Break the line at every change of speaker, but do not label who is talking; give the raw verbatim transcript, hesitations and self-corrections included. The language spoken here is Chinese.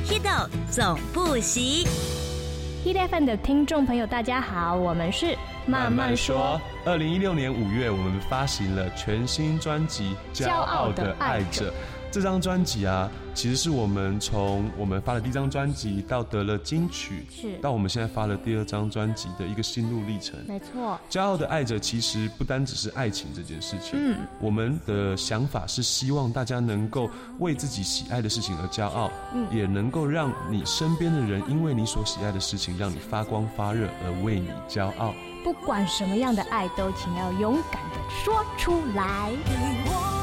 Hido 总不息。
Hit F M 的听众朋友，大家好，我们是
慢慢说。二零一六年五月，我们发行了全新专辑《骄傲的爱着》。这张专辑啊，其实是我们从我们发的第一张专辑到得了金曲，
是
到我们现在发了第二张专辑的一个心路历程。
没错，
骄傲的爱着其实不单只是爱情这件事情，
嗯，
我们的想法是希望大家能够为自己喜爱的事情而骄傲，嗯，也能够让你身边的人因为你所喜爱的事情让你发光发热而为你骄傲。
不管什么样的爱都请要勇敢的说出来。